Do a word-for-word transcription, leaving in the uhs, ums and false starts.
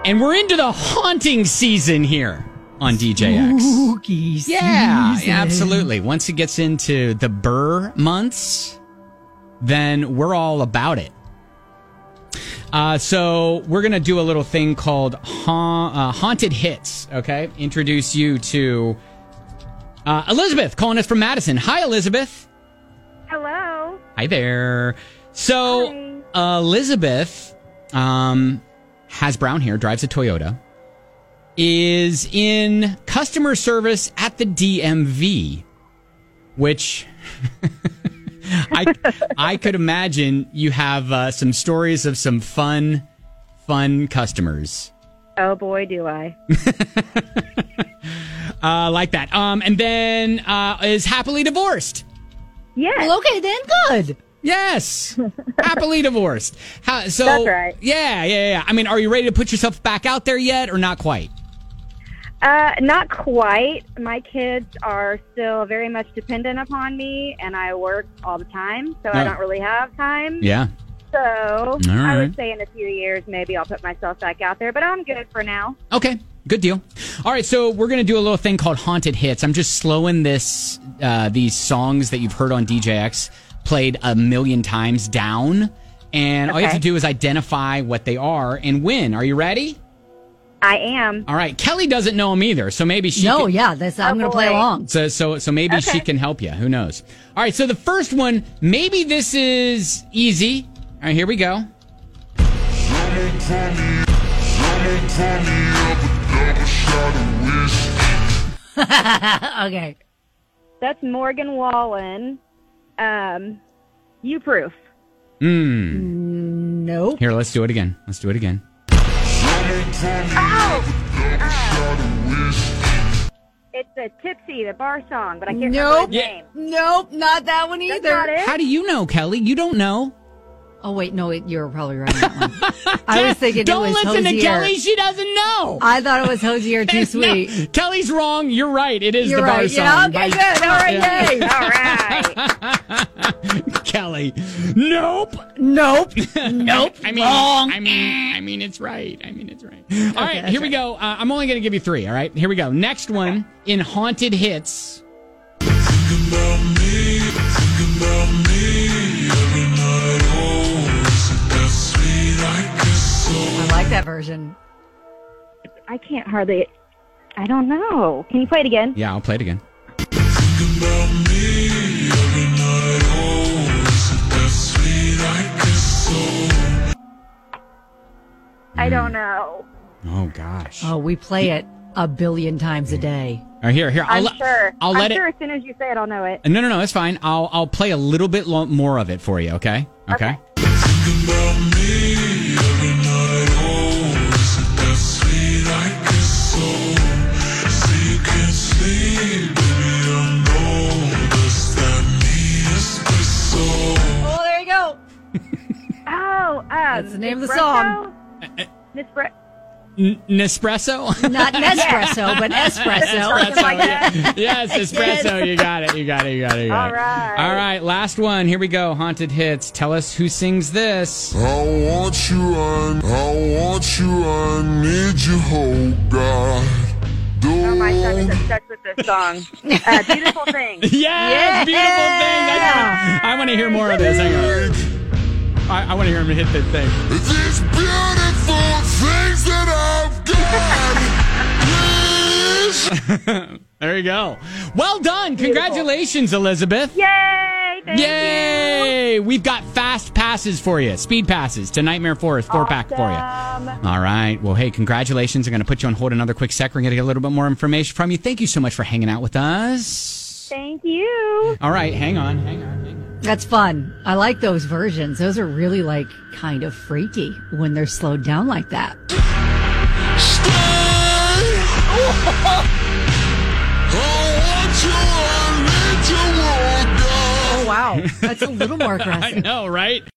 And we're into the haunting season here on D J X. Spooky season. Yeah, yeah, absolutely. Once it gets into the Burr months, then we're all about it. Uh, so we're going to do a little thing called ha- uh, Haunted Hits, okay? Introduce you to uh, Elizabeth calling us from Madison. Hi, Elizabeth. Hello. Hi there. So Hi. Elizabeth um, has brown hair, drives a Toyota, is in customer service at the D M V, which... I I could imagine you have uh, some stories of some fun, fun customers. Oh boy, do I! uh, like that. Um, and then uh, is happily divorced. Yes. Well, okay, then good. Yes, happily divorced. How, so that's right. Yeah, yeah, yeah. I mean, are you ready to put yourself back out there yet, or not quite? Uh, not quite. My kids are still very much dependent upon me, and I work all the time, so No. I don't really have time. Yeah. So All I right. would say in a few years, maybe I'll put myself back out there, but I'm good for now. Okay, good deal. All right, so we're going to do a little thing called Haunted Hits. I'm just slowing this, uh, these songs that you've heard on D J X played a million times down, and all you have to Okay. do is identify what they are and win. Are you ready? I am. All right, Kelly doesn't know them either, so maybe she No, can, yeah, that's, I'm Oh, going to play boy. along. so so so maybe she Okay. can help you. Who knows? All right, so the first one, maybe this is easy. All right, here we go. Okay. That's Morgan Wallen. Um, you proof. Hmm. Nope. Here, let's do it again. Let's do it again. It's a Tipsy, the bar song, but I can't Nope. remember his name. Nope, not that one That's either. not it. How do you know, Kelly? You don't know. Oh, wait, no, it, you're probably right on that one. I was thinking Don't it was listen to Hosier. Kelly. She doesn't know. I thought it was Hosier Too Sweet. No, Kelly's wrong. You're right. It is You're the bar right. song. Yeah, okay, by- good. All right, yay. All right. Kelly. Nope. Nope. Nope. I mean, Wrong. I mean, I mean, it's right. I mean, it's right. All right, that's here we right. go. Uh, I'm only going to give you three. All right, here we go. Next one in Haunted Hits. I like that version. I can't hardly. I don't know. Can you play it again? Yeah, I'll play it again. I don't know. Oh gosh. Oh, we play it a billion times a day. All right, here, here. I'll I'm let- sure. I'll I'm let sure it. as soon as you say it, I'll know it. No, no, no. It's fine. I'll I'll play a little bit lo- more of it for you. Okay. Okay. Oh, there you go. Oh, um, That's the name of the Nespresso? song. Nespre- N- Nespresso. Not Nespresso, but espresso. Something like that. Yes, espresso. You got it. You got it. You got it. You got All it. right. All right. Last one. Here we go. Haunted Hits. Tell us who sings this. I want you, I, I want you, I need you, oh God. Oh, my son is obsessed with this song. Uh, beautiful thing. Yes, Yeah. beautiful thing. That's I want to hear more of this. Hang on. I, I want to hear him hit the thing. These beautiful things that I've got, please. There you go. Well done. Congratulations, Elizabeth. Yay! Thank Yay! We've got fast passes for you, speed passes to Nightmare Forest, four pack for you. Awesome. All right. Well, hey, congratulations. I'm going to put you on hold another quick sec. We're going to get a little bit more information from you. Thank you so much for hanging out with us. Thank you. All right. Hang on. Hang on. Hang on. That's fun. I like those versions. Those are really like kind of freaky when they're slowed down like that. Oh, wow. That's a little more aggressive. I know, right?